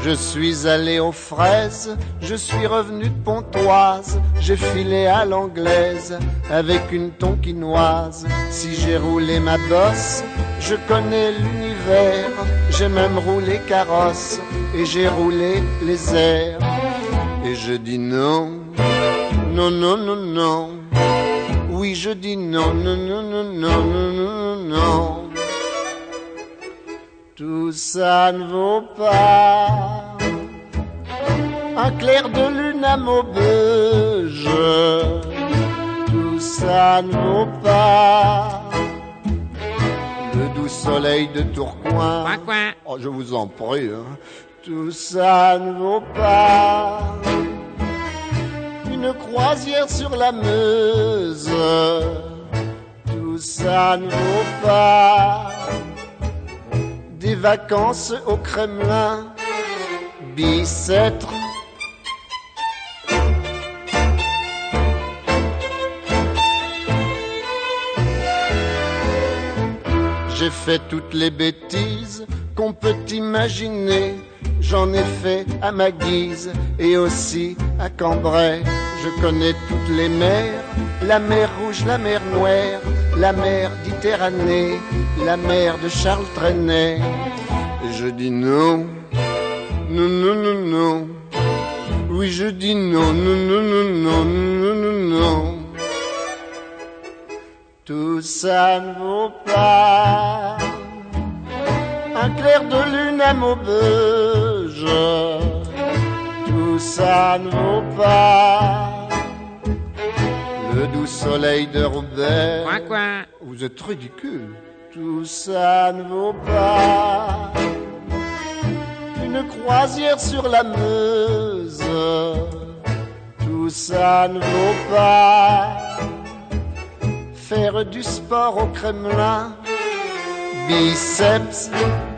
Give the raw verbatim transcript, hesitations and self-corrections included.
Je suis allé aux fraises, je suis revenu de Pontoise, j'ai filé à l'anglaise avec une tonkinoise. Si j'ai roulé ma bosse, je connais l'univers, j'ai même roulé carrosse et j'ai roulé les airs. Et je dis non, non, non, non, non. Oui, je dis non, non, non, non, non, non, non, non. Tout ça ne vaut pas un clair de lune à Maubeuge. Tout ça ne vaut pas le doux soleil de Tourcoing. Coin, coin. Oh, je vous en prie, hein. Tout ça ne vaut pas une croisière sur la Meuse. Tout ça ne vaut pas des vacances au Kremlin. Bicêtre. J'ai fait toutes les bêtises qu'on peut imaginer. J'en ai fait à ma guise et aussi à Cambrai. Je connais toutes les mers, la mer Rouge, la mer Noire, la mer Méditerranée, la mer de Charles Trenet. Et je dis non, non, non, non, non. Oui, je dis non, non, non, non, non, non, non, non. Tout ça ne vaut pas un clair de lune à Maubeuge. Tout ça ne vaut pas le doux soleil de Roubaix. Coin, coin. Vous êtes ridicule. Tout ça ne vaut pas une croisière sur la Meuse. Tout ça ne vaut pas faire du sport au Kremlin. Biceps.